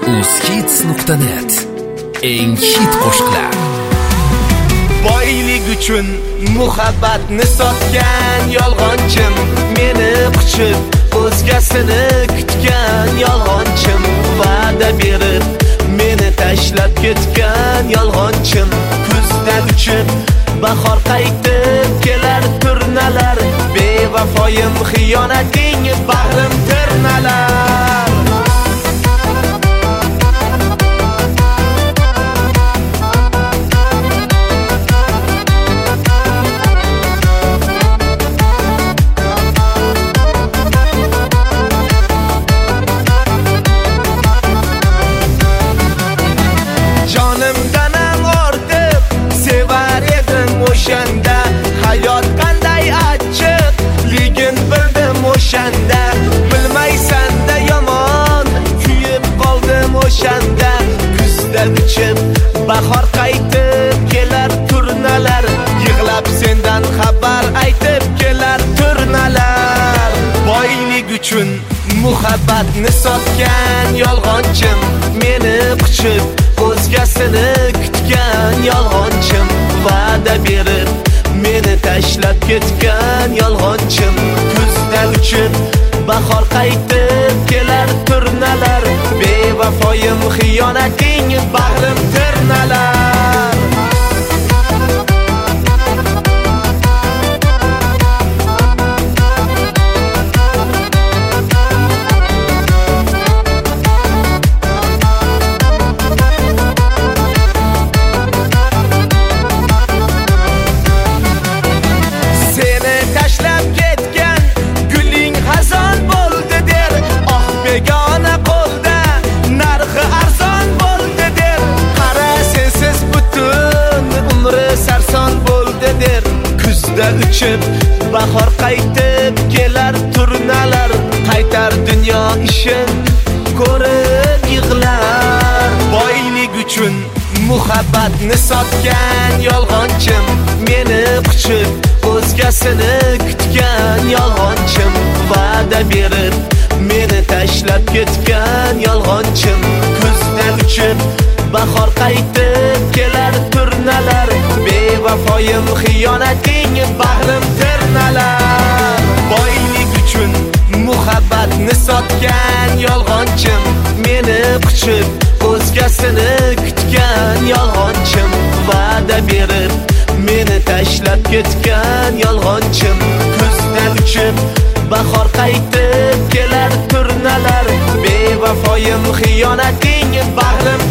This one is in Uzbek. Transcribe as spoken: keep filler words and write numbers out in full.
uzkids nuqta net eng hit qo'shiqlar. Boylik uchun muhabbatni sotgan yolg'onchim, meni quchib o'zgasini kutgan yolg'onchim, va'da berib meni tashlab ketgan yolg'onchim. Kuzdan uchib bahor qaytib kelar turnalar, bevafoyim xiyonating bag'rim tirnalar. Jonimdan ortib sevar edim o'shanda, hayot qanday achchiq ligin bildim o'shanda. Bilmaysan-da yomon kuyib qoldim o'shanda. Kuzda uchib bahor qaytib kelar turnalar, yig'lab sendan xabar aytib kelar turnalar. Boylik uchun muhabbatni sotgan yolg'onchim, meni quchib o'zgasini kutgan yolg'onchim, va'da berib meni tashlab ketgan yolg'onchim. Kuzda uchib bahor qaytib kelar turnalar, bevafoyim xiyonating bag'rim tirnalar. Kuzda uchib bahor qaytib kelar turnalar, qaytar dunyo ishin ko'rib yig'lar. Boylik uchun muhabbatni sotgan yolg'onchim, meni quchib o'zgasini kutgan yolg'onchim, va'da berib meni tashlab ketgan yolg'onchim. Kuzda uchib bahor qaytib kelar turnalar, bevafoyim xiyonating bag'rim tirnalar. Boylik uchun muhabbatni sotgan yolg'onchim, meni quchib o'zgasini kutgan yolg'onchim, va'da berib meni tashlab ketgan yolg'onchim. Kuzda uchib bahor qaytib kelar turnalar, bevafoyim xiyonating bag'rim